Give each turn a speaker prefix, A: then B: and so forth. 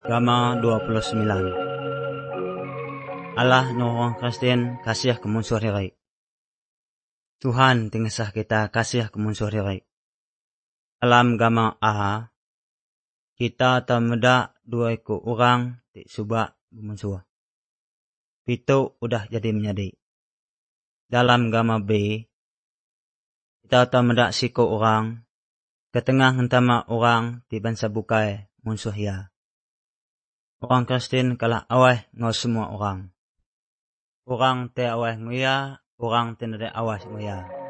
A: Gama 29. Allah no orang Kristen kasih kemunsur hirai. Tuhan tingasah kita kasih kemunsur hirai. Alam gama aha, kita tameda dua ekor orang ti subak kemunsur. Pitu udah jadi menjadi. Dalam gama B, kita tameda siko orang, ketengah hentama orang di bangsa bukai munsuh ya. Orang Kristen kalah awah ngau semua orang. Orang te awah nguya, orang te nade awah nguya.